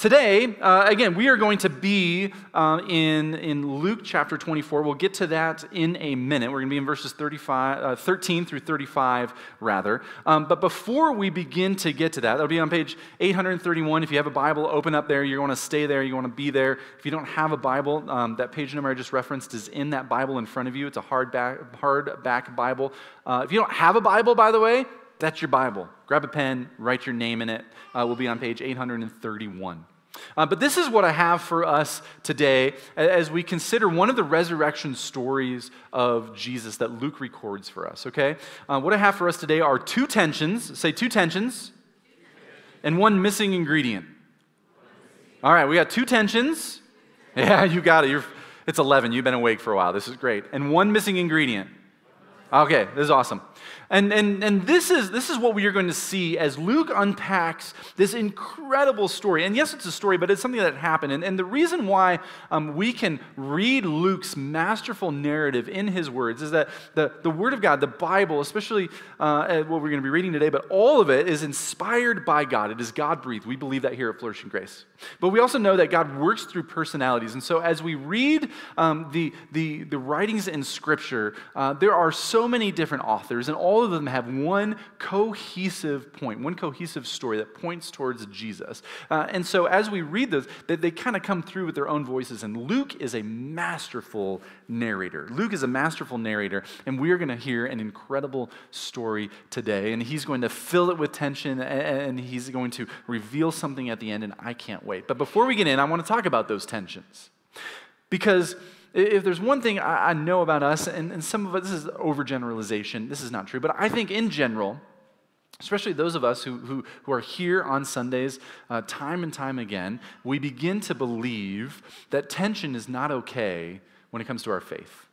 Today, again, we are going to be in Luke chapter 24. We'll get to that in a minute. We're going to be in verses 13 through 35, rather. But before we begin to get to that, that'll be on page 831. If you have a Bible, open up there. You want to stay there. You want to be there. If you don't have a Bible, that page number I just referenced is in that Bible in front of you. It's a hardback Bible. If you don't have a Bible, by the way, that's your Bible. Grab a pen, write your name in it. We'll be on page 831. But this is what I have for us today as we consider one of the resurrection stories of Jesus that Luke records for us, okay? What I have for us today are two tensions. Say two tensions. And one missing ingredient. All right, we got two tensions. Yeah, you got it. It's 11. You've been awake for a while. This is great. And one missing ingredient. Okay, this is awesome. And this is what we are going to see as Luke unpacks this incredible story. And yes, it's a story, but it's something that happened. And the reason why we can read Luke's masterful narrative in his words is that the Word of God, the Bible, especially what we're going to be reading today, but all of it is inspired by God. It is God-breathed. We believe that here at Flourishing Grace. But we also know that God works through personalities. And so as we read the writings in Scripture, there are so many different authors, and all of them have one cohesive point, one cohesive story that points towards Jesus. And so as we read those, they kind of come through with their own voices. And Luke is a masterful narrator. Luke is a masterful narrator, and we are going to hear an incredible story today. And he's going to fill it with tension, and he's going to reveal something at the end, and I can't wait. But before we get in, I want to talk about those tensions. Because if there's one thing I know about us, and some of us, this is overgeneralization, this is not true, but I think in general, especially those of us who are here on Sundays time and time again, we begin to believe that tension is not okay when it comes to our faith.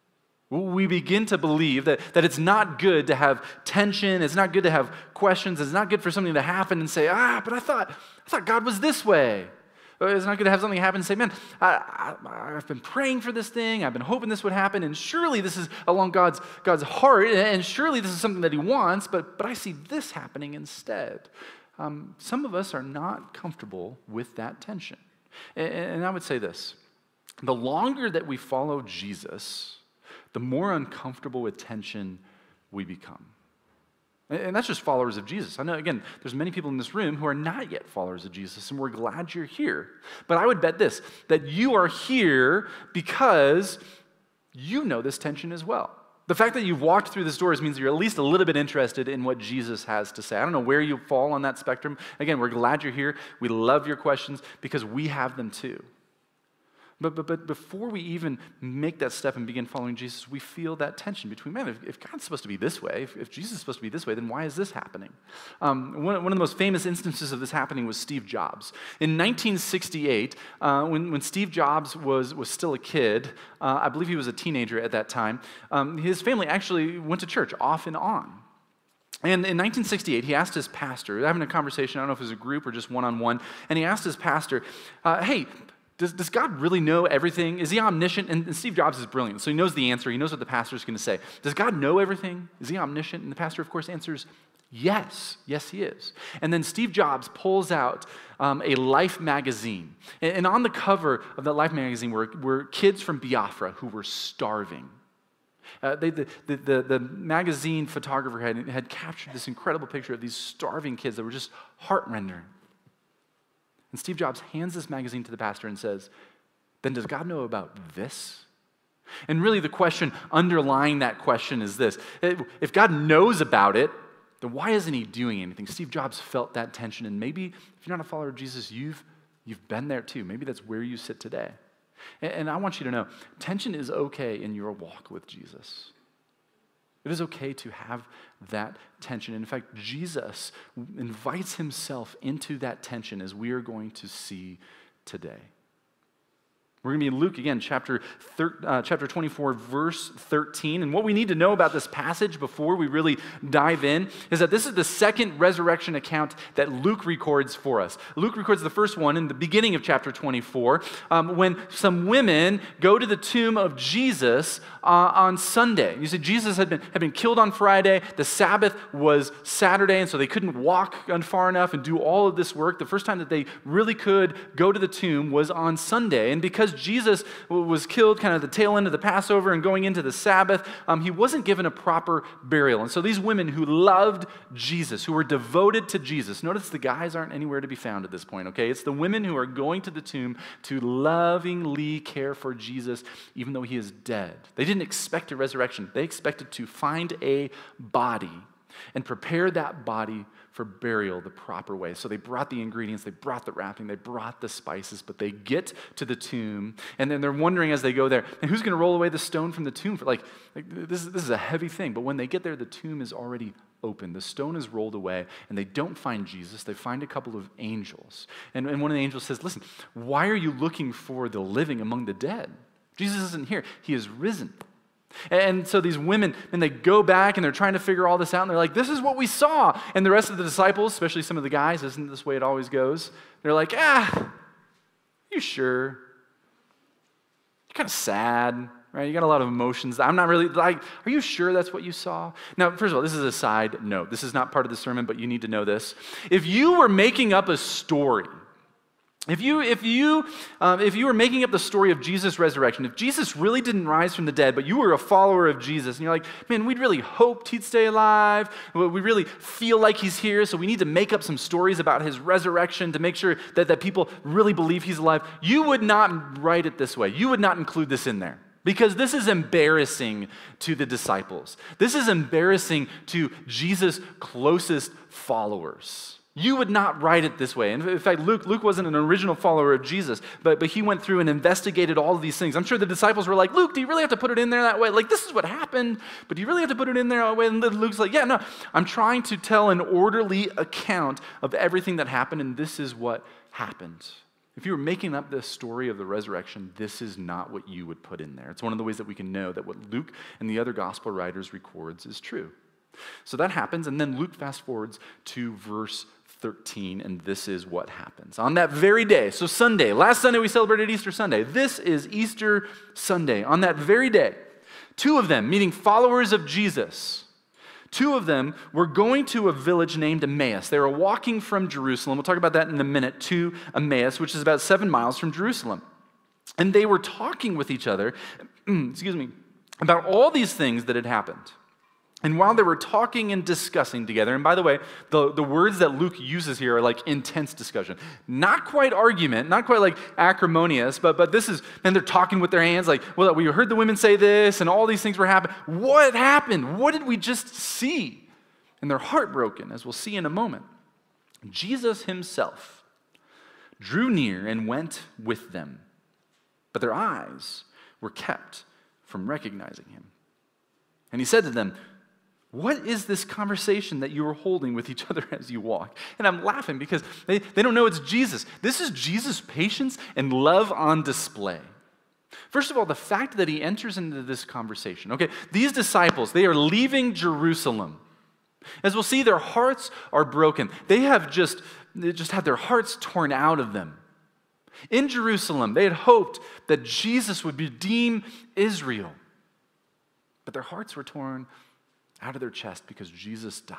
We begin to believe that it's not good to have tension, it's not good to have questions, it's not good for something to happen and say, but I thought God was this way. It's not good to have something happen and say, man, I've been praying for this thing, I've been hoping this would happen, and surely this is along God's heart, and surely this is something that he wants, but I see this happening instead. Some of us are not comfortable with that tension. And I would say this, the longer that we follow Jesus, the more uncomfortable with tension we become. And that's just followers of Jesus. I know, again, there's many people in this room who are not yet followers of Jesus, and we're glad you're here. But I would bet this, that you are here because you know this tension as well. The fact that you've walked through this doors means you're at least a little bit interested in what Jesus has to say. I don't know where you fall on that spectrum. Again, we're glad you're here. We love your questions because we have them too. But before we even make that step and begin following Jesus, we feel that tension between, man, if God's supposed to be this way, if Jesus is supposed to be this way, then why is this happening? One of the most famous instances of this happening was Steve Jobs. In 1968, when Steve Jobs was still a kid, I believe he was a teenager at that time, his family actually went to church off and on. And in 1968, he asked his pastor, having a conversation, I don't know if it was a group or just one-on-one, and he asked his pastor, hey, does God really know everything? Is he omniscient? And Steve Jobs is brilliant, so he knows the answer. He knows what the pastor is going to say. Does God know everything? Is he omniscient? And the pastor, of course, answers, yes. Yes, he is. And then Steve Jobs pulls out a Life magazine. And on the cover of that Life magazine were kids from Biafra who were starving. The magazine photographer had captured this incredible picture of these starving kids that were just heart-rending. And Steve Jobs hands this magazine to the pastor and says, then does God know about this? And really the question underlying that question is this. If God knows about it, then why isn't he doing anything? Steve Jobs felt that tension, and maybe if you're not a follower of Jesus, you've been there too. Maybe that's where you sit today. And I want you to know, tension is okay in your walk with Jesus. It is okay to have that tension. In fact, Jesus invites himself into that tension as we are going to see today. We're going to be in Luke again, chapter 24, verse 13. And what we need to know about this passage before we really dive in is that this is the second resurrection account that Luke records for us. Luke records the first one in the beginning of chapter 24 when some women go to the tomb of Jesus on Sunday. You see, Jesus had been killed on Friday. The Sabbath was Saturday, and so they couldn't walk far enough and do all of this work. The first time that they really could go to the tomb was on Sunday. And because Jesus was killed kind of the tail end of the Passover and going into the Sabbath, he wasn't given a proper burial. And so these women who loved Jesus, who were devoted to Jesus, notice the guys aren't anywhere to be found at this point, okay? It's the women who are going to the tomb to lovingly care for Jesus, even though he is dead. They didn't expect a resurrection. They expected to find a body and prepare that body for burial the proper way. So they brought the ingredients, they brought the wrapping, they brought the spices, but they get to the tomb, and then they're wondering as they go there, and who's going to roll away the stone from the tomb? This is a heavy thing, but when they get there, the tomb is already open. The stone is rolled away, and they don't find Jesus. They find a couple of angels. And one of the angels says, listen, why are you looking for the living among the dead? Jesus isn't here. He is risen. And so these women, and they go back and they're trying to figure all this out, and they're like, this is what we saw. And the rest of the disciples, especially some of the guys, isn't this way it always goes? They're like, you sure? You're kind of sad, right? You got a lot of emotions. I'm not really, are you sure that's what you saw? Now, first of all, this is a side note. This is not part of the sermon, but you need to know this. If you were making up a story, if you were making up the story of Jesus' resurrection, if Jesus really didn't rise from the dead, but you were a follower of Jesus, and you're like, man, we'd really hoped he'd stay alive, we really feel like he's here, so we need to make up some stories about his resurrection to make sure that people really believe he's alive, you would not write it this way. You would not include this in there. Because this is embarrassing to the disciples. This is embarrassing to Jesus' closest followers. You would not write it this way. In fact, Luke wasn't an original follower of Jesus, but he went through and investigated all of these things. I'm sure the disciples were like, Luke, do you really have to put it in there that way? Like, this is what happened, but do you really have to put it in there that way? And Luke's like, yeah, no, I'm trying to tell an orderly account of everything that happened, and this is what happened. If you were making up this story of the resurrection, this is not what you would put in there. It's one of the ways that we can know that what Luke and the other gospel writers records is true. So that happens, and then Luke fast forwards to verse 13, and this is what happens. On that very day, so Sunday, last Sunday we celebrated Easter Sunday. This is Easter Sunday. On that very day, two of them, meaning followers of Jesus, two of them were going to a village named Emmaus. They were walking from Jerusalem. We'll talk about that in a minute, to Emmaus, which is about 7 miles from Jerusalem. And they were talking with each other, about all these things that had happened. And while they were talking and discussing together, and by the way, the words that Luke uses here are like intense discussion. Not quite argument, not quite like acrimonious, but this is, and they're talking with their hands like, well, we heard the women say this, and all these things were happening. What happened? What did we just see? And they're heartbroken, as we'll see in a moment. Jesus himself drew near and went with them, but their eyes were kept from recognizing him. And he said to them, what is this conversation that you are holding with each other as you walk? And I'm laughing because they don't know it's Jesus. This is Jesus' patience and love on display. First of all, the fact that he enters into this conversation. Okay, these disciples, they are leaving Jerusalem. As we'll see, their hearts are broken. They just had their hearts torn out of them. In Jerusalem, they had hoped that Jesus would redeem Israel. But their hearts were torn out of their chest because Jesus died.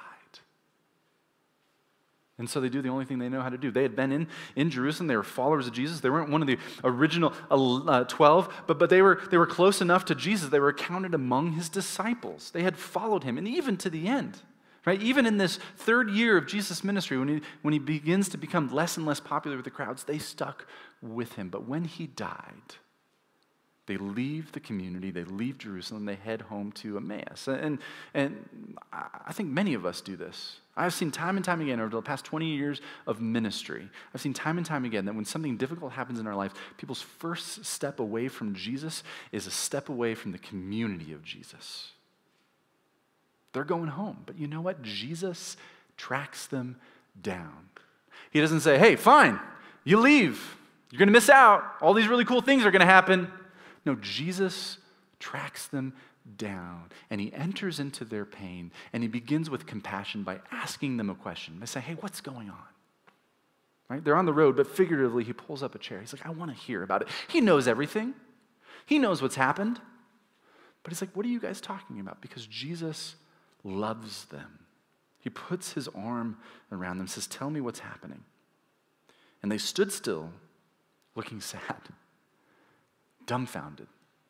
And so they do the only thing they know how to do. They had been in Jerusalem. They were followers of Jesus. They weren't one of the original 12, but they were close enough to Jesus. They were counted among his disciples. They had followed him, and even to the end. Right? Even in this third year of Jesus' ministry, when he begins to become less and less popular with the crowds, they stuck with him. But when he died, they leave the community, they leave Jerusalem, they head home to Emmaus. And I think many of us do this. I've seen time and time again over the past 20 years of ministry, I've seen time and time again that when something difficult happens in our life, people's first step away from Jesus is a step away from the community of Jesus. They're going home. But you know what? Jesus tracks them down. He doesn't say, hey, fine, you leave. You're going to miss out. All these really cool things are going to happen. No, Jesus tracks them down, and he enters into their pain, and he begins with compassion by asking them a question. They say, hey, what's going on? Right? They're on the road, but figuratively, he pulls up a chair. He's like, I want to hear about it. He knows everything. He knows what's happened. But he's like, what are you guys talking about? Because Jesus loves them. He puts his arm around them, says, tell me what's happening. And they stood still, looking sad, dumbfounded.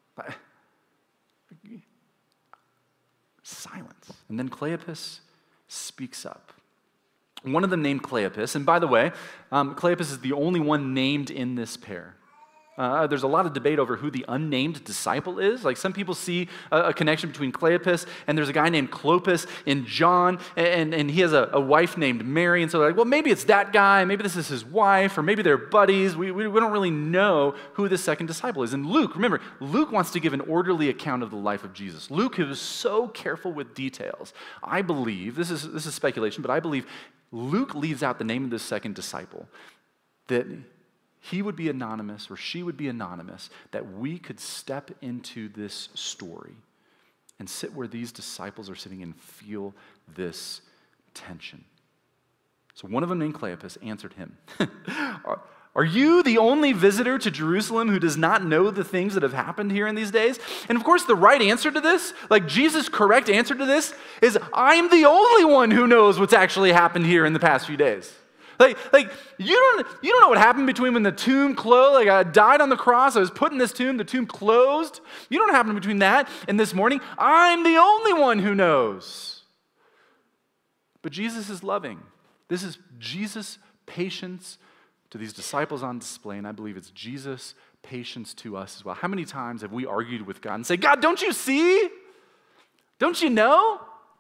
Silence. And then Cleopas speaks up. One of them named Cleopas, and by the way, Cleopas is the only one named in this pair. There's a lot of debate over who the unnamed disciple is. Like some people see a connection between Cleopas and there's a guy named Clopas in John, and he has a wife named Mary, and so they're like, well, maybe it's that guy, maybe this is his wife, or maybe they're buddies. We don't really know who the second disciple is. And Luke, remember, Luke wants to give an orderly account of the life of Jesus. Luke, who is so careful with details, I believe, this is speculation, but I believe Luke leaves out the name of this second disciple, that he would be anonymous or she would be anonymous, that we could step into this story and sit where these disciples are sitting and feel this tension. So one of them named Cleopas answered him, are you the only visitor to Jerusalem who does not know the things that have happened here in these days? And of course, the right answer to this, like Jesus' correct answer to this, is I'm the only one who knows what's actually happened here in the past few days. Like you don't know what happened between when the tomb closed, like I died on the cross, I was put in this tomb, the tomb closed. You don't know what happened between that and this morning. I'm the only one who knows. But Jesus is loving. This is Jesus' patience to these disciples on display, and I believe it's Jesus' patience to us as well. How many times have we argued with God and say, God, don't you see? Don't you know?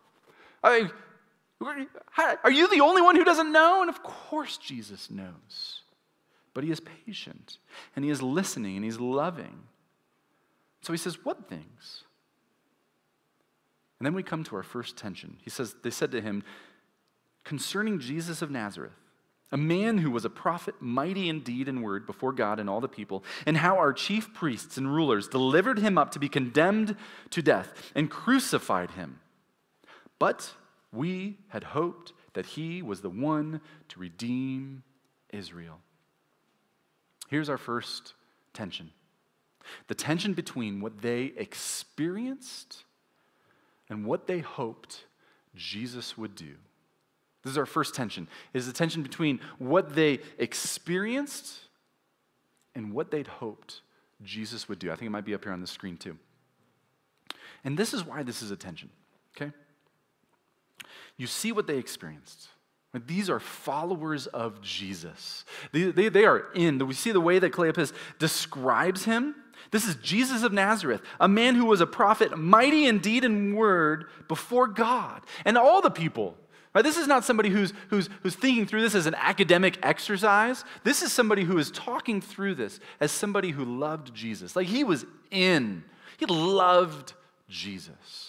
Are you the only one who doesn't know? And of course Jesus knows. But he is patient, and he is listening, and he's loving. So he says, what things? And then we come to our first tension. They said to him, concerning Jesus of Nazareth, a man who was a prophet, mighty in deed and word before God and all the people, and how our chief priests and rulers delivered him up to be condemned to death and crucified him. But we had hoped that he was the one to redeem Israel. Here's our first tension. The tension between what they experienced and what they hoped Jesus would do. This is our first tension. It is the tension between what they experienced and what they'd hoped Jesus would do. I think it might be up here on the screen too. And this is why this is a tension, okay? You see what they experienced. These are followers of Jesus. They are in. We see the way that Cleopas describes him. This is Jesus of Nazareth, a man who was a prophet, mighty in deed and word before God and all the people. Right? This is not somebody who's thinking through this as an academic exercise. This is somebody who is talking through this as somebody who loved Jesus. Like he was in. He loved Jesus.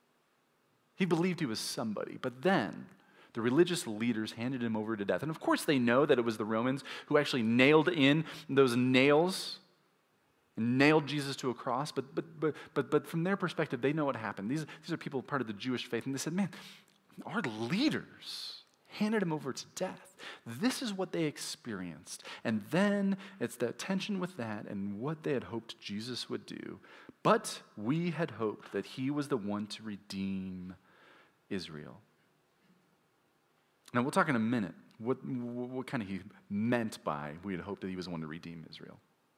He believed he was somebody, but then the religious leaders handed him over to death. And of course they know that it was the Romans who actually nailed in those nails and nailed Jesus to a cross, but from their perspective, they know what happened. These are people part of the Jewish faith, and they said, man, our leaders handed him over to death. This is what they experienced. And then it's that tension with that and what they had hoped Jesus would do. But we had hoped that he was the one to redeem Israel. Now, we'll talk in a minute what kind of he meant by we had hoped that he was the one to redeem Israel.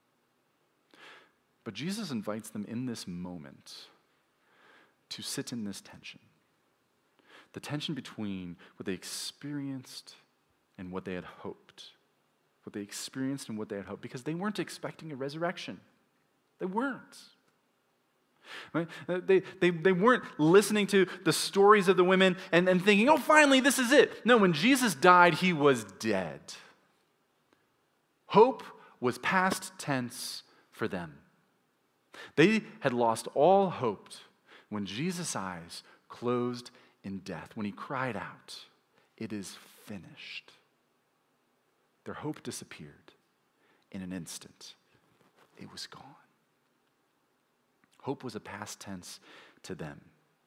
But Jesus invites them in this moment to sit in this tension. The tension between what they experienced and what they had hoped. What they experienced and what they had hoped. Because they weren't expecting a resurrection. They weren't. Right? They weren't listening to the stories of the women and thinking, oh, finally, this is it. No, when Jesus died, he was dead. Hope was past tense for them. They had lost all hope when Jesus' eyes closed in death, when he cried out, it is finished. Their hope disappeared, in an instant, it was gone. Hope was a past tense to them.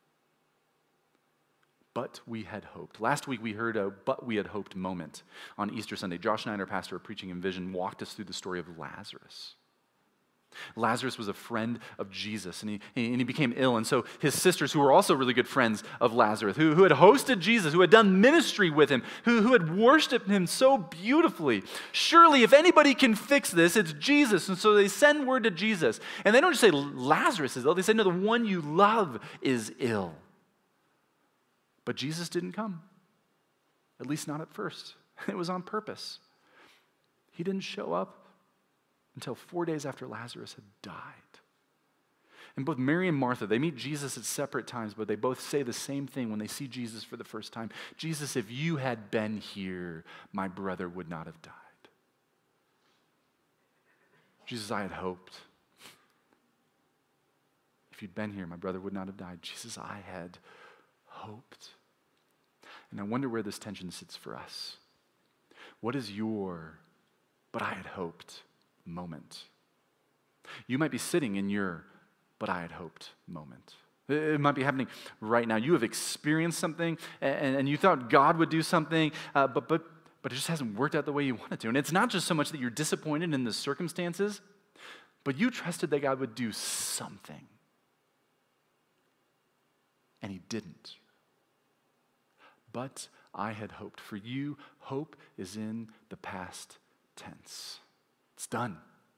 But we had hoped. Last week we heard a "but we had hoped" moment on Easter Sunday. Josh and I, our pastor of Preaching and Vision, walked us through the story of Lazarus. Lazarus was a friend of Jesus, and he became ill. And so his sisters, who were also really good friends of Lazarus, who had hosted Jesus, who had done ministry with him, who had worshiped him so beautifully, surely if anybody can fix this, it's Jesus. And so they send word to Jesus. And they don't just say Lazarus is ill, they say, no, the one you love is ill. But Jesus didn't come, at least not at first. It was on purpose. He didn't show up until 4 days after Lazarus had died. And both Mary and Martha, they meet Jesus at separate times, but they both say the same thing when they see Jesus for the first time. Jesus, if you had been here, my brother would not have died. Jesus, I had hoped. If you'd been here, my brother would not have died. Jesus, I had hoped. And I wonder where this tension sits for us. What is your "but I had hoped" moment? You might be sitting in your "but I had hoped" moment. It might be happening right now. You have experienced something and you thought God would do something, but it just hasn't worked out the way you wanted to. And it's not just so much that you're disappointed in the circumstances, but you trusted that God would do something. And he didn't. But I had hoped. For you, hope is in the past tense. It's done.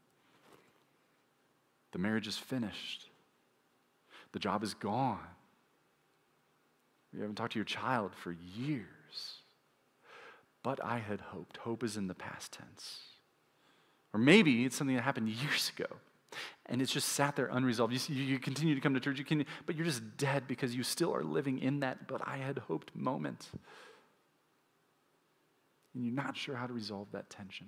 The marriage is finished. The job is gone. You haven't talked to your child for years. But I had hoped. Hope is in the past tense. Or maybe it's something that happened years ago, and it's just sat there unresolved. You continue to come to church, but you're just dead because you still are living in that "but I had hoped" moment. And you're not sure how to resolve that tension.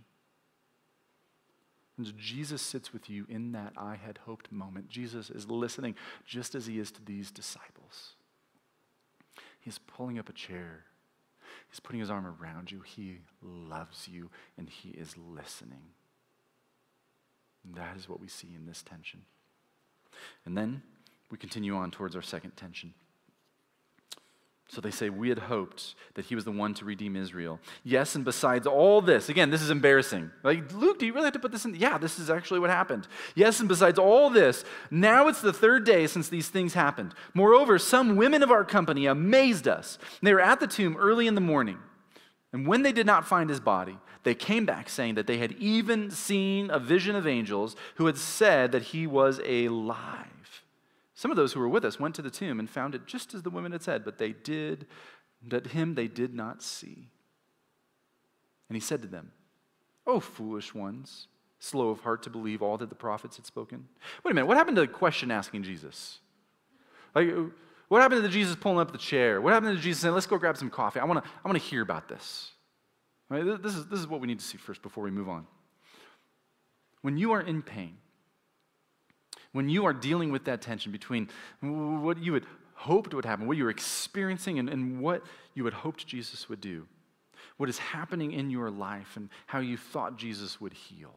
And Jesus sits with you in that "I had hoped" moment. Jesus is listening just as he is to these disciples. He's pulling up a chair. He's putting his arm around you. He loves you, and he is listening. And that is what we see in this tension. And then we continue on towards our second tension. So they say, we had hoped that he was the one to redeem Israel. Yes, and besides all this, again, this is embarrassing. Like, Luke, do you really have to put this in? Yeah, this is actually what happened. Yes, and besides all this, now it's the third day since these things happened. Moreover, some women of our company amazed us. They were at the tomb early in the morning. And when they did not find his body, they came back saying that they had even seen a vision of angels who had said that he was alive. Some of those who were with us went to the tomb and found it just as the women had said, but they did not see. And he said to them, "O foolish ones, slow of heart to believe all that the prophets had spoken." Wait a minute, what happened to the question asking Jesus? Like, what happened to Jesus pulling up the chair? What happened to Jesus saying, "Let's go grab some coffee. I want to hear about this." Right? This is what we need to see first before we move on. When you are in pain, when you are dealing with that tension between what you had hoped would happen, what you were experiencing, and what you had hoped Jesus would do, what is happening in your life and how you thought Jesus would heal,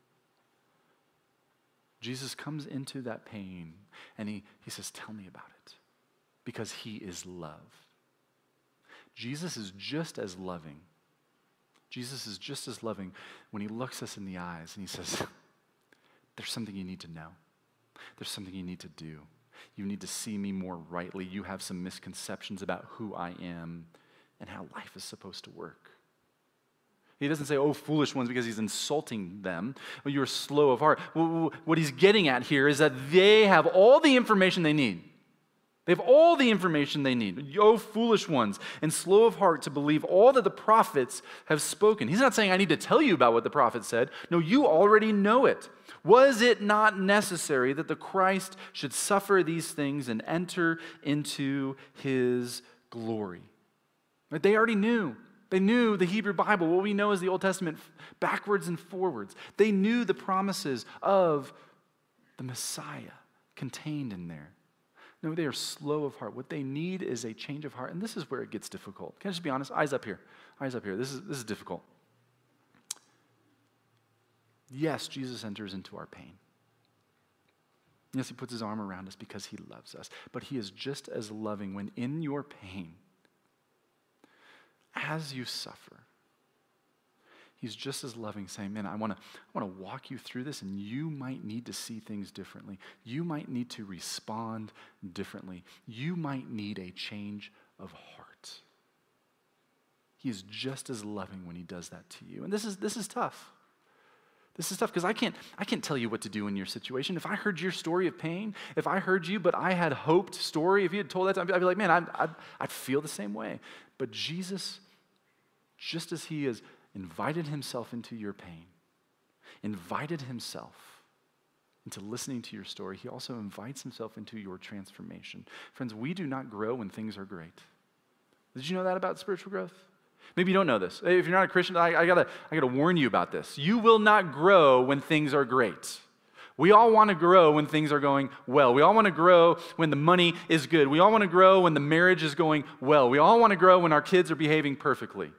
Jesus comes into that pain and he says, "Tell me about it," because he is love. Jesus is just as loving. Jesus is just as loving when he looks us in the eyes and he says, "There's something you need to know. There's something you need to do. You need to see me more rightly. You have some misconceptions about who I am and how life is supposed to work." He doesn't say, "Oh, foolish ones," because he's insulting them. "Oh, you're slow of heart." What he's getting at here is that they have all the information they need. They have all the information they need. "Oh, foolish ones, and slow of heart to believe all that the prophets have spoken." He's not saying, "I need to tell you about what the prophets said." No, you already know it. "Was it not necessary that the Christ should suffer these things and enter into his glory?" Right? They already knew. They knew the Hebrew Bible, what we know as the Old Testament, backwards and forwards. They knew the promises of the Messiah contained in there. No, they are slow of heart. What they need is a change of heart, and this is where it gets difficult. Can I just be honest? Eyes up here. Eyes up here. This is difficult. Yes, Jesus enters into our pain. Yes, he puts his arm around us because he loves us. But he is just as loving when in your pain, as you suffer, he's just as loving, saying, man, I want to walk you through this, and you might need to see things differently. You might need to respond differently. You might need a change of heart. He is just as loving when he does that to you. And this is tough. This is tough because I can't tell you what to do in your situation. If I heard your story of pain, if I heard you, but I had hoped story, if you had told that to me, I'd be like, man, I'd feel the same way. But Jesus, just as he has invited himself into your pain, invited himself into listening to your story, he also invites himself into your transformation. Friends, we do not grow when things are great. Did you know that about spiritual growth? Maybe you don't know this. If you're not a Christian, I gotta warn you about this. You will not grow when things are great. We all want to grow when things are going well. We all want to grow when the money is good. We all want to grow when the marriage is going well. We all want to grow when our kids are behaving perfectly.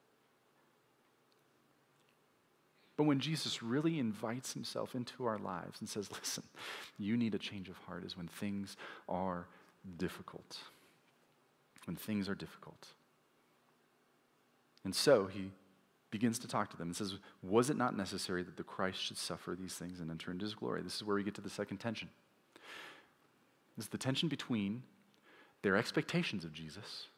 But when Jesus really invites himself into our lives and says, listen, you need a change of heart, is when things are difficult. When things are difficult. And so he begins to talk to them and says, was it not necessary that the Christ should suffer these things and enter into his glory? This is where we get to the second tension. This is the tension between their expectations of Jesus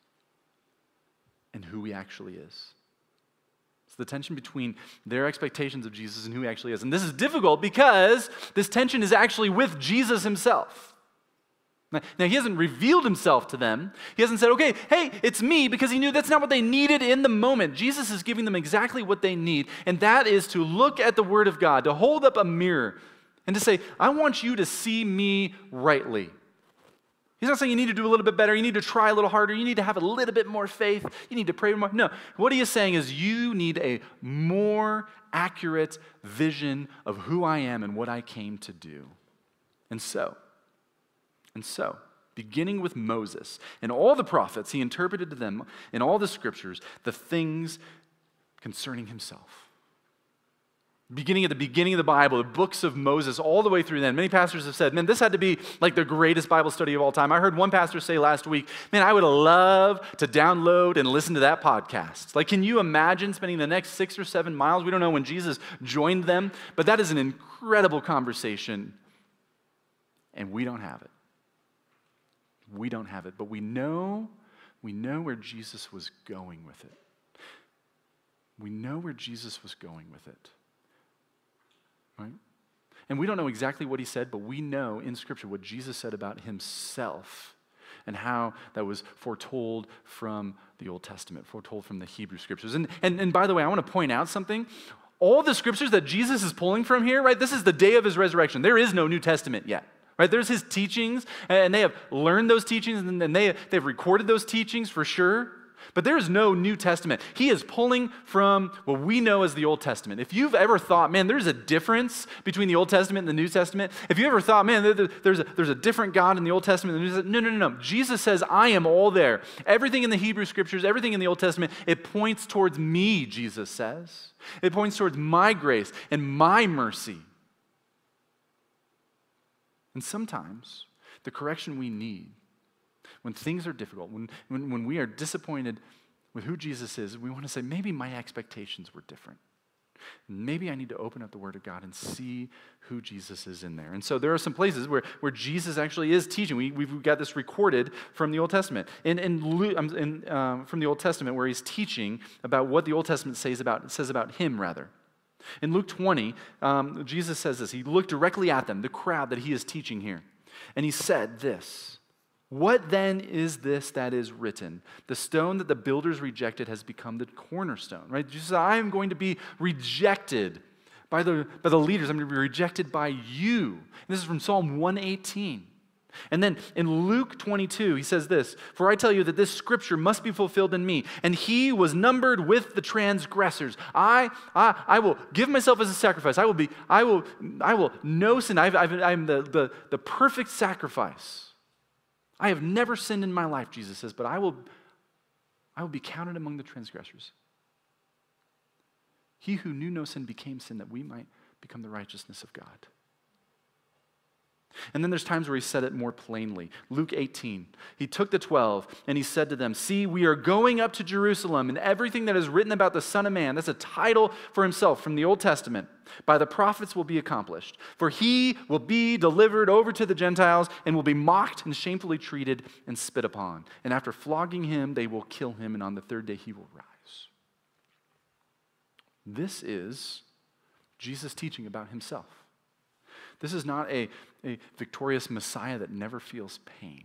and who he actually is. It's the tension between their expectations of Jesus and who he actually is. And this is difficult because this tension is actually with Jesus himself. Now, he hasn't revealed himself to them. He hasn't said, okay, hey, it's me, because he knew that's not what they needed in the moment. Jesus is giving them exactly what they need, and that is to look at the Word of God, to hold up a mirror, and to say, I want you to see me rightly. He's not saying you need to do a little bit better, you need to try a little harder, you need to have a little bit more faith, you need to pray more. No, what he is saying is you need a more accurate vision of who I am and what I came to do. And so, beginning with Moses and all the prophets, he interpreted to them in all the scriptures the things concerning himself. Beginning at the beginning of the Bible, the books of Moses, all the way through then. Many pastors have said, man, this had to be like the greatest Bible study of all time. I heard one pastor say last week, man, I would love to download and listen to that podcast. Like, can you imagine spending the next 6 or 7 miles? We don't know when Jesus joined them, but that is an incredible conversation, and we don't have it. We don't have it, but we know where Jesus was going with it. We know where Jesus was going with it. Right? And we don't know exactly what he said, but we know in Scripture what Jesus said about himself and how that was foretold from the Old Testament, foretold from the Hebrew Scriptures. And by the way, I want to point out something. All the Scriptures that Jesus is pulling from here, right, this is the day of his resurrection. There is no New Testament yet. Right, there's his teachings, and they have learned those teachings, and they've recorded those teachings for sure. But there is no New Testament. He is pulling from what we know as the Old Testament. If you've ever thought, man, there's a difference between the Old Testament and the New Testament, if you ever thought, man, there's a different God in the Old Testament and the New Testament, no. Jesus says, I am all there. Everything in the Hebrew Scriptures, everything in the Old Testament, it points towards me, Jesus says. It points towards my grace and my mercy. And sometimes the correction we need when things are difficult, when we are disappointed with who Jesus is, we want to say, maybe my expectations were different. Maybe I need to open up the Word of God and see who Jesus is in there. And so there are some places where Jesus actually is teaching. We've got this recorded from the Old Testament. From the Old Testament, where he's teaching about what the Old Testament says about him, rather. In Luke 20, Jesus says this. He looked directly at them, the crowd that he is teaching here. And he said this, what then is this that is written? The stone that the builders rejected has become the cornerstone. Right? Jesus said, I am going to be rejected by the leaders. I'm going to be rejected by you. And this is from Psalm 118. And then in Luke 22, he says this, for I tell you that this scripture must be fulfilled in me. And he was numbered with the transgressors. I will give myself as a sacrifice. I will no sin. I'm the perfect sacrifice. I have never sinned in my life, Jesus says, but I will be counted among the transgressors. He who knew no sin became sin that we might become the righteousness of God. And then there's times where he said it more plainly. Luke 18, he took the 12 and he said to them, "See, we are going up to Jerusalem, and everything that is written about the Son of Man," that's a title for himself from the Old Testament, "by the prophets will be accomplished. For he will be delivered over to the Gentiles and will be mocked and shamefully treated and spit upon. And after flogging him, they will kill him, and on the third day he will rise." This is Jesus teaching about himself. This is not a victorious Messiah that never feels pain.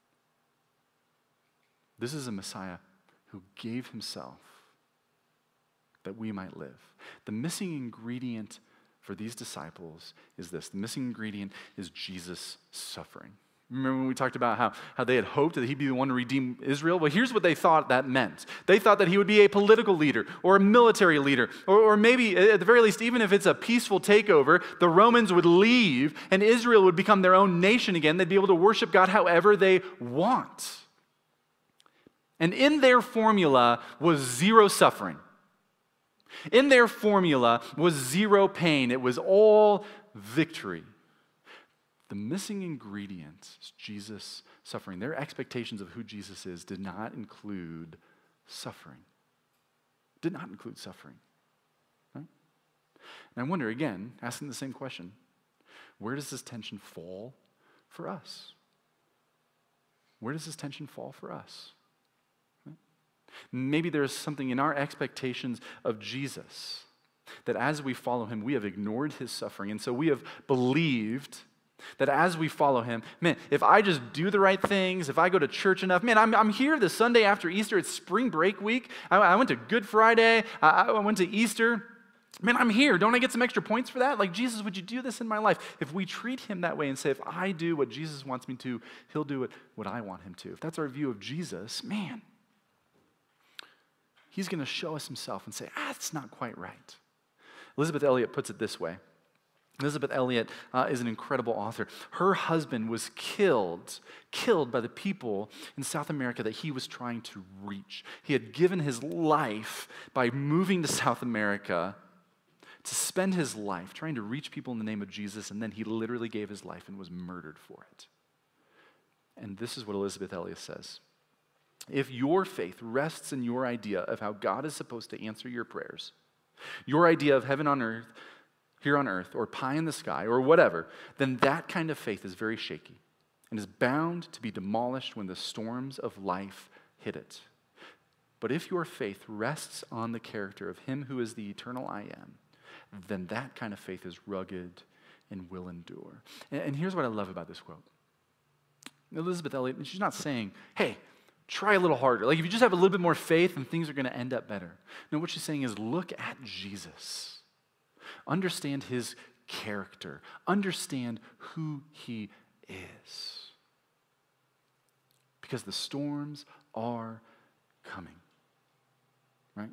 This is a Messiah who gave himself that we might live. The missing ingredient for these disciples is this. The missing ingredient is Jesus' suffering. Remember when we talked about how they had hoped that he'd be the one to redeem Israel? Well, here's what they thought that meant. They thought that he would be a political leader or a military leader, or maybe, at the very least, even if it's a peaceful takeover, the Romans would leave and Israel would become their own nation again. They'd be able to worship God however they want. And in their formula was zero suffering. In their formula was zero pain. It was all victory. The missing ingredient is Jesus suffering. Their expectations of who Jesus is did not include suffering. Did not include suffering. Right? And I wonder, again, asking the same question, where does this tension fall for us? Where does this tension fall for us? Right? Maybe there's something in our expectations of Jesus that as we follow him, we have ignored his suffering. And so we have believed that as we follow him, man, if I just do the right things, if I go to church enough, man, I'm here the Sunday after Easter. It's spring break week. I went to Good Friday. I went to Easter. Man, I'm here. Don't I get some extra points for that? Like, Jesus, would you do this in my life? If we treat him that way and say, if I do what Jesus wants me to, he'll do what I want him to. If that's our view of Jesus, man, he's going to show us himself and say, it's not quite right. Elizabeth Elliot puts it this way. Elizabeth Elliot is an incredible author. Her husband was killed by the people in South America that he was trying to reach. He had given his life by moving to South America to spend his life trying to reach people in the name of Jesus, and then he literally gave his life and was murdered for it. And this is what Elizabeth Elliot says. If your faith rests in your idea of how God is supposed to answer your prayers, your idea of heaven on earth, here on earth, or pie in the sky, or whatever, then that kind of faith is very shaky and is bound to be demolished when the storms of life hit it. But if your faith rests on the character of him who is the eternal I am, then that kind of faith is rugged and will endure. And here's what I love about this quote. Elizabeth Elliot, she's not saying, hey, try a little harder. Like if you just have a little bit more faith, then things are going to end up better. No, what she's saying is look at Jesus. Understand his character. Understand who he is. Because the storms are coming. Right?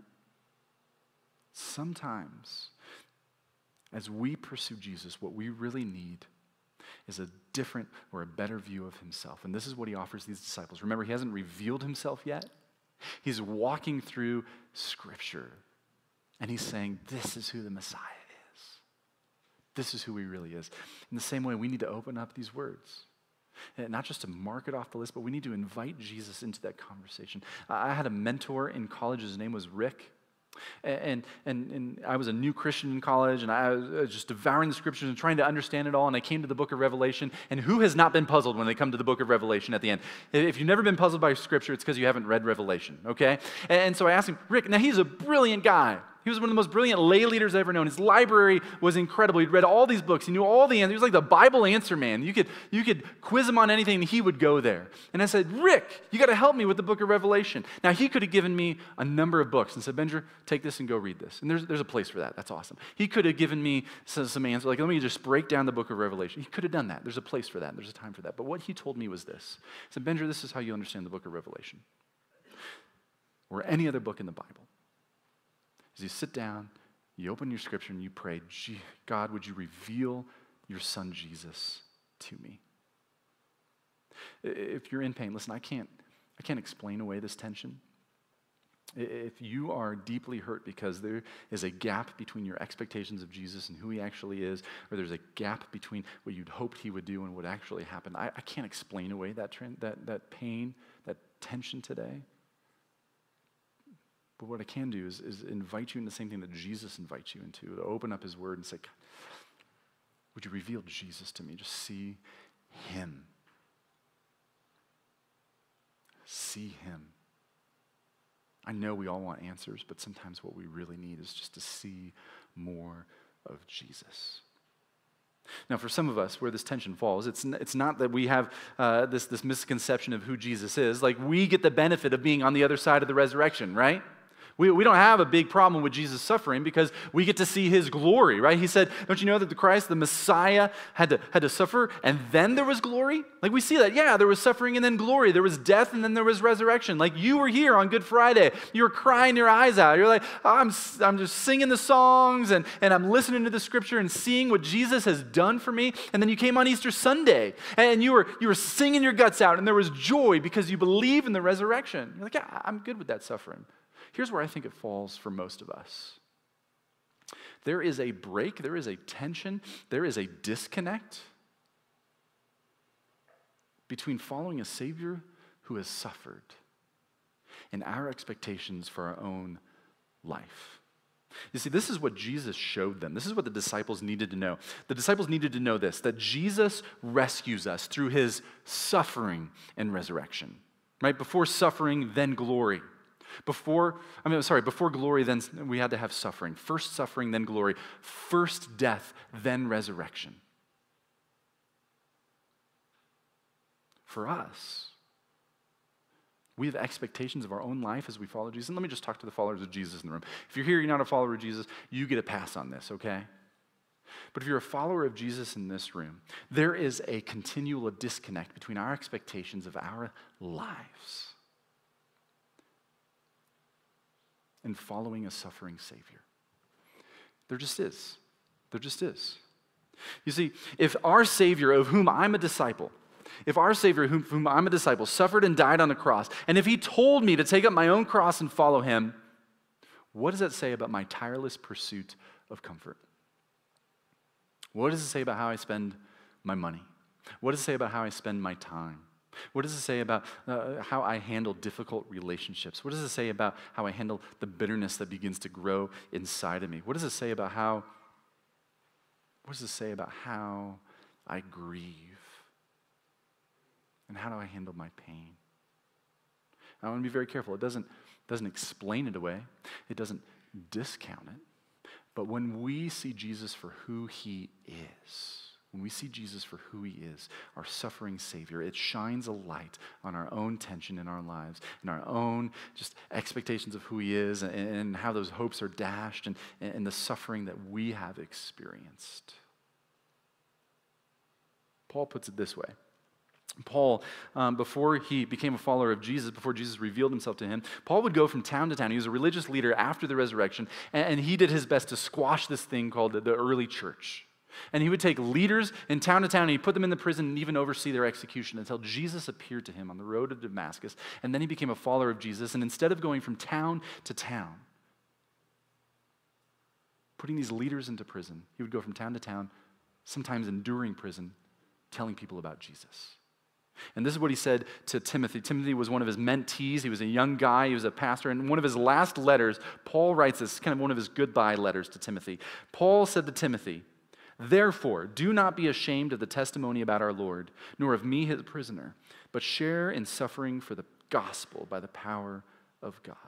Sometimes, as we pursue Jesus, what we really need is a different or a better view of himself. And this is what he offers these disciples. Remember, he hasn't revealed himself yet. He's walking through Scripture. And he's saying, this is who the Messiah is. This is who he really is. In the same way, we need to open up these words. And not just to mark it off the list, but we need to invite Jesus into that conversation. I had a mentor in college. His name was Rick. And I was a new Christian in college, and I was just devouring the Scriptures and trying to understand it all, and I came to the book of Revelation, and who has not been puzzled when they come to the book of Revelation at the end? If you've never been puzzled by Scripture, it's because you haven't read Revelation, okay? And so I asked him, Rick, now he's a brilliant guy. He was one of the most brilliant lay leaders I've ever known. His library was incredible. He'd read all these books. He knew all the answers. He was like the Bible answer man. You could quiz him on anything, and he would go there. And I said, Rick, you got to help me with the book of Revelation. Now, he could have given me a number of books and said, Benjer, take this and go read this. And there's a place for that. That's awesome. He could have given me some answers, like, let me just break down the book of Revelation. He could have done that. There's a place for that. There's a time for that. But what he told me was this. He said, Benjer, this is how you understand the book of Revelation, or any other book in the Bible. Is you sit down, you open your Scripture, and you pray, God, would you reveal your Son Jesus to me? If you're in pain, listen, I can't explain away this tension. If you are deeply hurt because there is a gap between your expectations of Jesus and who he actually is, or there's a gap between what you'd hoped he would do and what actually happened, I can't explain away that pain, that tension today. But what I can do is invite you into the same thing that Jesus invites you into, to open up his word and say, would you reveal Jesus to me? Just see him. See him. I know we all want answers, but sometimes what we really need is just to see more of Jesus. Now, for some of us, where this tension falls, it's not that we have this misconception of who Jesus is. Like, we get the benefit of being on the other side of the resurrection, right? We don't have a big problem with Jesus suffering because we get to see his glory, right? He said, don't you know that the Christ, the Messiah, had to suffer and then there was glory? Like, we see that. Yeah, there was suffering and then glory. There was death and then there was resurrection. Like, you were here on Good Friday. You were crying your eyes out. You're like, I'm just singing the songs and I'm listening to the scripture and seeing what Jesus has done for me. And then you came on Easter Sunday and you were singing your guts out and there was joy because you believe in the resurrection. You're like, yeah, I'm good with that suffering. Here's where I think it falls for most of us. There is a break, there is a tension, there is a disconnect between following a Savior who has suffered and our expectations for our own life. You see, this is what Jesus showed them. This is what the disciples needed to know. The disciples needed to know this, that Jesus rescues us through his suffering and resurrection. Right? Before suffering, then glory. Before glory, then we had to have suffering. First suffering, then glory. First death, then resurrection. For us, we have expectations of our own life as we follow Jesus. And let me just talk to the followers of Jesus in the room. If you're here, you're not a follower of Jesus, you get a pass on this, okay? But if you're a follower of Jesus in this room, there is a continual disconnect between our expectations of our lives and following a suffering Savior. There just is. There just is. You see, if our Savior, of whom I'm a disciple, suffered and died on the cross, and if he told me to take up my own cross and follow him, what does that say about my tireless pursuit of comfort? What does it say about how I spend my money? What does it say about how I spend my time? What does it say about how I handle difficult relationships? What does it say about how I handle the bitterness that begins to grow inside of me? What does it say about how I grieve? And how do I handle my pain? I want to be very careful. It doesn't explain it away. It doesn't discount it. But when we see Jesus for who he is, when we see Jesus for who he is, our suffering Savior, it shines a light on our own tension in our lives, and our own just expectations of who he is, and how those hopes are dashed, and the suffering that we have experienced. Paul puts it this way. Paul, before he became a follower of Jesus, before Jesus revealed himself to him, Paul would go from town to town. He was a religious leader after the resurrection, and he did his best to squash this thing called the early church. And he would take leaders in town to town, and he'd put them in the prison and even oversee their execution until Jesus appeared to him on the road to Damascus. And then he became a follower of Jesus, and instead of going from town to town, putting these leaders into prison, he would go from town to town, sometimes enduring prison, telling people about Jesus. And this is what he said to Timothy. Timothy was one of his mentees. He was a young guy. He was a pastor. And one of his last letters, Paul writes this, kind of one of his goodbye letters to Timothy. Paul said to Timothy, "Therefore, do not be ashamed of the testimony about our Lord, nor of me, his prisoner, but share in suffering for the gospel by the power of God."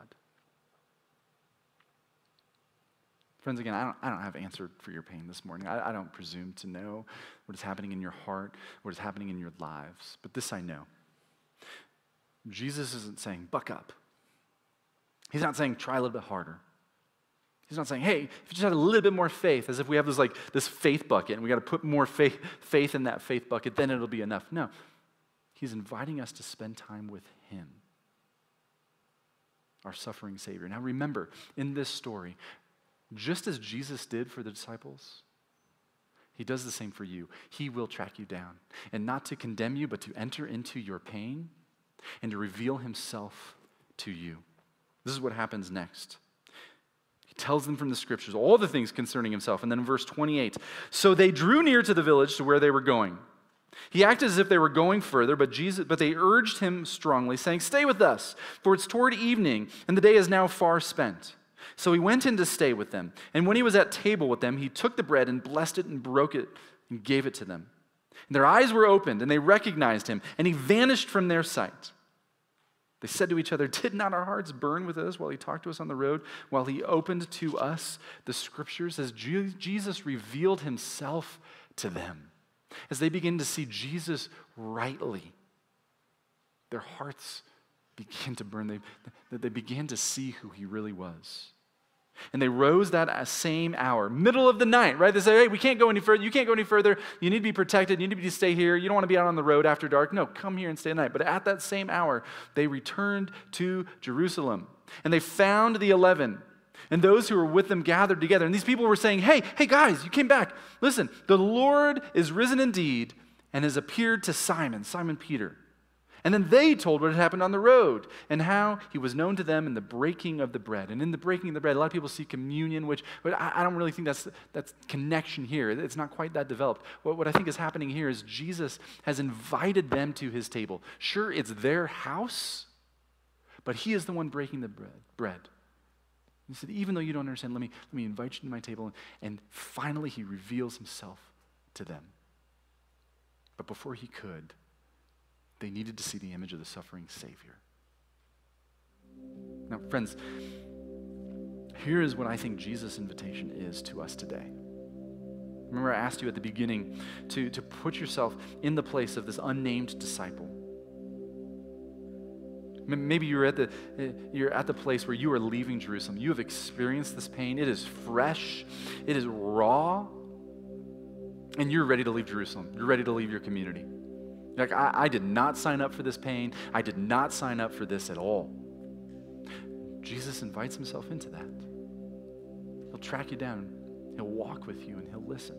Friends, again, I don't have answer for your pain this morning. I don't presume to know what is happening in your heart, what is happening in your lives. But this I know. Jesus isn't saying, buck up. He's not saying, try a little bit harder. He's not saying, hey, if you just had a little bit more faith, as if we have this faith bucket, and we got to put more faith in that faith bucket, then it'll be enough. No. He's inviting us to spend time with him, our suffering Savior. Now remember, in this story, just as Jesus did for the disciples, he does the same for you. He will track you down, and not to condemn you, but to enter into your pain and to reveal himself to you. This is what happens next. He tells them from the scriptures all the things concerning himself. And then in verse 28, so they drew near to the village to where they were going. He acted as if they were going further, but they urged him strongly, saying, stay with us, for it's toward evening, and the day is now far spent. So he went in to stay with them. And when he was at table with them, he took the bread and blessed it and broke it and gave it to them. And their eyes were opened, and they recognized him, and he vanished from their sight. They said to each other, did not our hearts burn with us while he talked to us on the road, while he opened to us the scriptures, as Jesus revealed himself to them? As they begin to see Jesus rightly, their hearts begin to burn. They began to see who he really was. And they rose that same hour, middle of the night, right? They say, hey, we can't go any further. You can't go any further. You need to be protected. You need to stay here. You don't want to be out on the road after dark. No, come here and stay at night. But at that same hour, they returned to Jerusalem. And they found the 11. And those who were with them gathered together. And these people were saying, hey guys, you came back. Listen, the Lord is risen indeed and has appeared to Simon Peter. And then they told what had happened on the road and how he was known to them in the breaking of the bread. And in the breaking of the bread, a lot of people see communion, but I don't really think that's connection here. It's not quite that developed. What I think is happening here is Jesus has invited them to his table. Sure, it's their house, but he is the one breaking the bread. He said, even though you don't understand, let me invite you to my table. And finally, he reveals himself to them. But before he could, they needed to see the image of the suffering Savior. Now, friends, here is what I think Jesus' invitation is to us today. Remember, I asked you at the beginning to put yourself in the place of this unnamed disciple. Maybe you're at the place where you are leaving Jerusalem. You have experienced this pain. It is fresh. It is raw. And you're ready to leave Jerusalem. You're ready to leave your community. Like, I did not sign up for this pain. I did not sign up for this at all. Jesus invites himself into that. He'll track you down. He'll walk with you and he'll listen.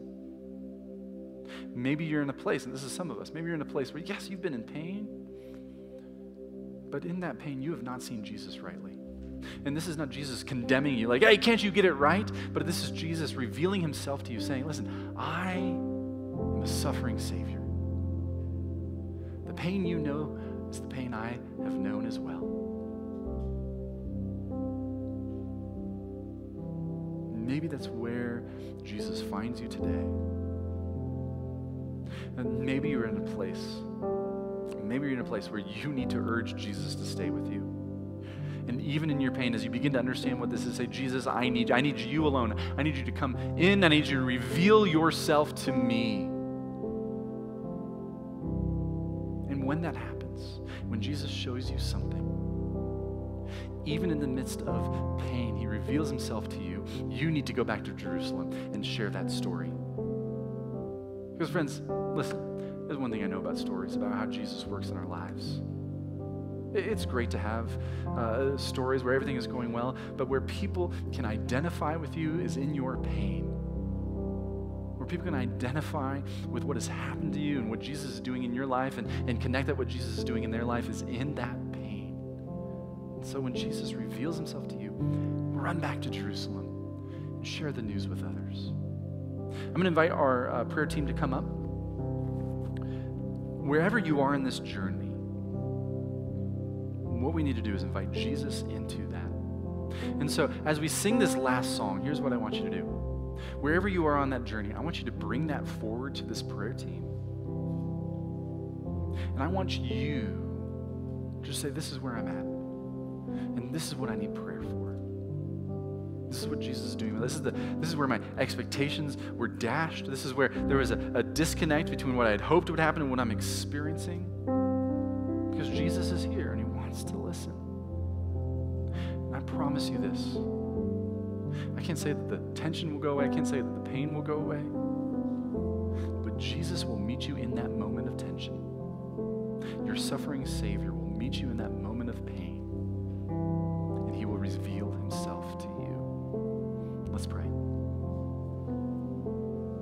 Maybe you're in a place, and this is some of us, maybe you're in a place where, yes, you've been in pain, but in that pain, you have not seen Jesus rightly. And this is not Jesus condemning you, like, hey, can't you get it right? But this is Jesus revealing himself to you, saying, listen, I am a suffering Savior. The pain you know is the pain I have known as well. Maybe that's where Jesus finds you today. And maybe you're in a place where you need to urge Jesus to stay with you. And even in your pain, as you begin to understand what this is, say, Jesus, I need you alone. I need you to come in. I need you to reveal yourself to me. And when that happens, when Jesus shows you something, even in the midst of pain, he reveals himself to you. You need to go back to Jerusalem and share that story. Because friends, listen, there's one thing I know about stories, about how Jesus works in our lives. It's great to have stories where everything is going well, but where people can identify with you is in your pain. Where people can identify with what has happened to you and what Jesus is doing in your life and connect that what Jesus is doing in their life is in that pain. And so when Jesus reveals himself to you, run back to Jerusalem and share the news with others. I'm going to invite our prayer team to come up. Wherever you are in this journey, what we need to do is invite Jesus into that. And so as we sing this last song, here's what I want you to do. Wherever you are on that journey, I want you to bring that forward to this prayer team. And I want you to say, this is where I'm at. And this is what I need prayer for. This is what Jesus is doing. This is where my expectations were dashed. This is where there was a disconnect between what I had hoped would happen and what I'm experiencing. Because Jesus is here and he wants to listen. And I promise you this. I can't say that the tension will go away. I can't say that the pain will go away. But Jesus will meet you in that moment of tension. Your suffering Savior will meet you in that